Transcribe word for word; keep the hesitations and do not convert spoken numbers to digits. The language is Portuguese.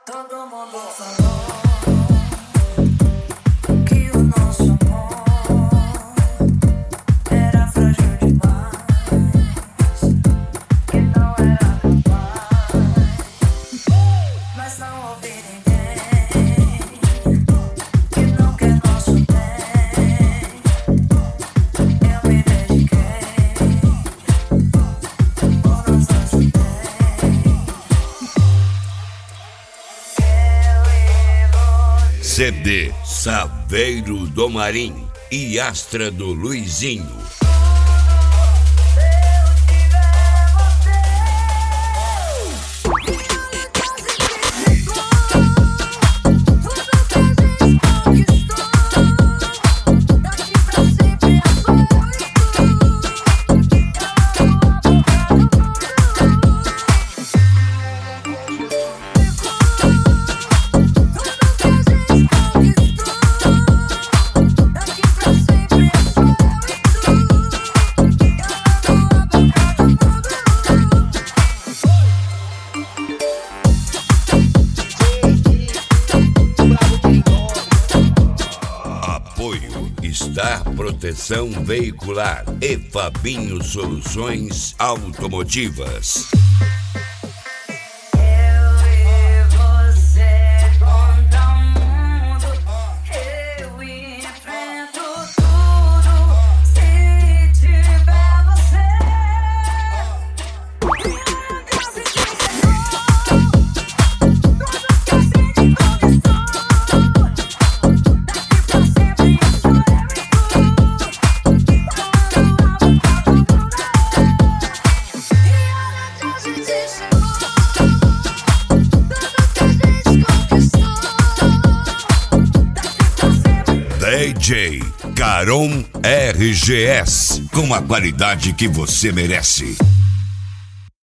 Todo mundo falou que o nosso amor era frágil demais, que não era capaz, mas não ouvi ninguém que não quer nosso bem. Eu me dediquei por nossas ideias. C D Saveiro do Marim e Astra do Luizinho. Apoio Star Proteção Veicular e Fabinho Soluções Automotivas. D J Caron R G S, com a qualidade que você merece.